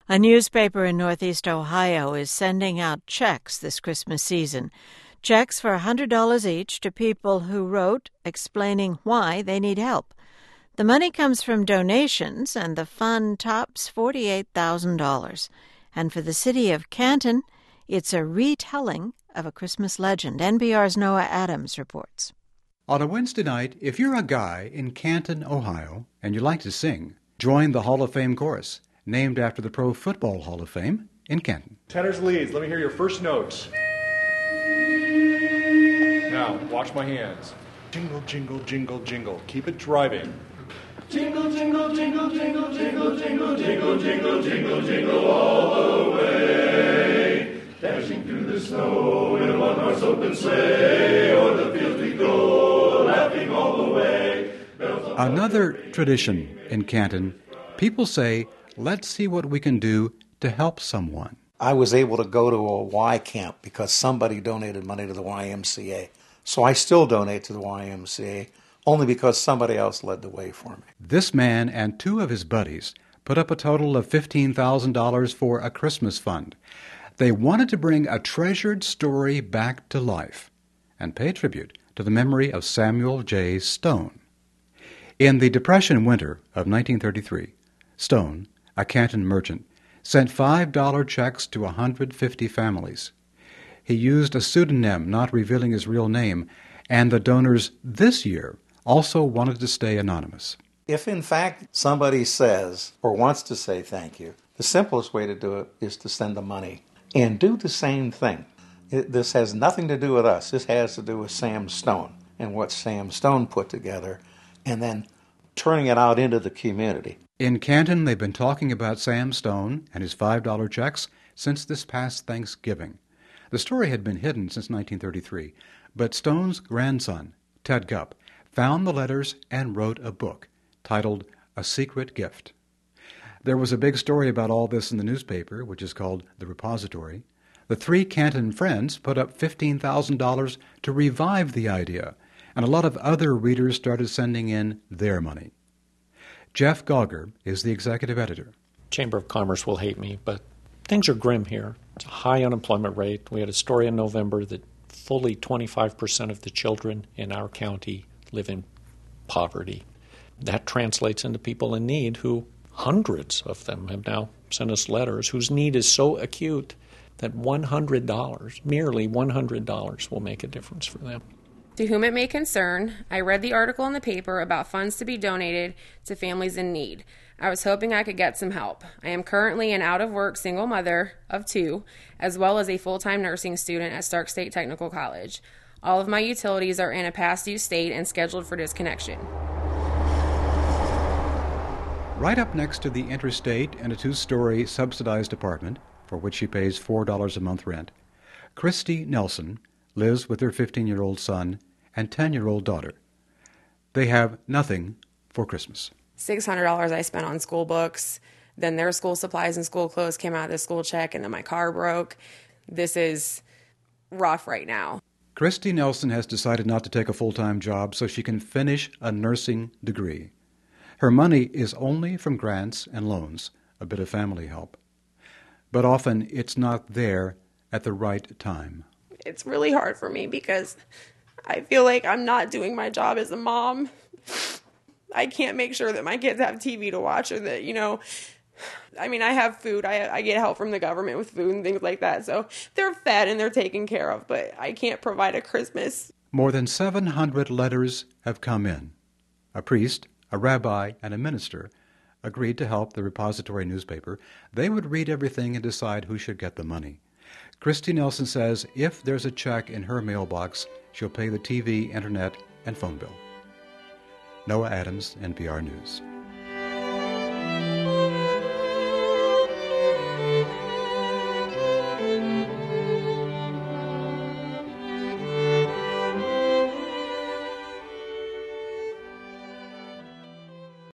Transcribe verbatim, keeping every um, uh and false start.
A newspaper in Northeast Ohio is sending out checks this Christmas season. Checks for one hundred dollars each to people who wrote explaining why they need help. The money comes from donations, and the fund tops forty-eight thousand dollars. And for the city of Canton, it's a retelling of a Christmas legend. N P R's Noah Adams reports. On a Wednesday night, if you're a guy in Canton, Ohio, and you like to sing, join the Hall of Fame chorus, named after the Pro Football Hall of Fame in Canton. Tenors leads, let me hear your first notes. Now, watch my hands. Jingle, jingle, jingle, jingle. Keep it driving. Jingle, jingle, jingle, jingle, jingle, jingle, jingle, jingle, jingle, jingle all the way. Dashing through the snow in a one-horse open sleigh, o'er the fields we go, laughing all the way. Another tradition in Canton, people say, let's see what we can do to help someone. I was able to go to a Y camp because somebody donated money to the Y M C A. So I still donate to the Y M C A, only because somebody else led the way for me. This man and two of his buddies put up a total of fifteen thousand dollars for a Christmas fund. They wanted to bring a treasured story back to life and pay tribute to the memory of Samuel J. Stone. In the Depression winter of nineteen thirty-three, Stone, a Canton merchant, sent five dollar checks to one hundred fifty families. He used a pseudonym, not revealing his real name, and the donors this year also wanted to stay anonymous. If in fact somebody says or wants to say thank you, the simplest way to do it is to send the money and do the same thing. It, this has nothing to do with us. This has to do with Sam Stone and what Sam Stone put together, and then turning it out into the community. In Canton, they've been talking about Sam Stone and his five dollar checks since this past Thanksgiving. The story had been hidden since nineteen thirty-three, but Stone's grandson, Ted Gupp, found the letters and wrote a book titled A Secret Gift. There was a big story about all this in the newspaper, which is called The Repository. The three Canton friends put up fifteen thousand dollars to revive the idea, and a lot of other readers started sending in their money. Jeff Gauger is the executive editor. Chamber of Commerce will hate me, but things are grim here. It's a high unemployment rate. We had a story in November that fully twenty-five percent of the children in our county live in poverty. That translates into people in need who, hundreds of them have now sent us letters, whose need is so acute that one hundred dollars, merely one hundred dollars, will make a difference for them. To whom it may concern, I read the article in the paper about funds to be donated to families in need. I was hoping I could get some help. I am currently an out-of-work single mother of two, as well as a full-time nursing student at Stark State Technical College. All of my utilities are in a past-due state and scheduled for disconnection. Right up next to the interstate in a two-story subsidized apartment, for which she pays four dollars a month rent, Christy Nelson lives with her fifteen-year-old son and ten-year-old daughter. They have nothing for Christmas. six hundred dollars I spent on school books. Then their school supplies and school clothes came out of the school check, and then my car broke. This is rough right now. Christy Nelson has decided not to take a full-time job so she can finish a nursing degree. Her money is only from grants and loans, a bit of family help. But often it's not there at the right time. It's really hard for me because I feel like I'm not doing my job as a mom. I can't make sure that my kids have T V to watch, or that, you know, I mean, I have food. I, I get help from the government with food and things like that. So they're fed and they're taken care of, but I can't provide a Christmas. More than seven hundred letters have come in. A priest, a rabbi, and a minister agreed to help the Repository newspaper. They would read everything and decide who should get the money. Christy Nelson says if there's a check in her mailbox, she'll pay the T V, internet, and phone bill. Noah Adams, N P R News.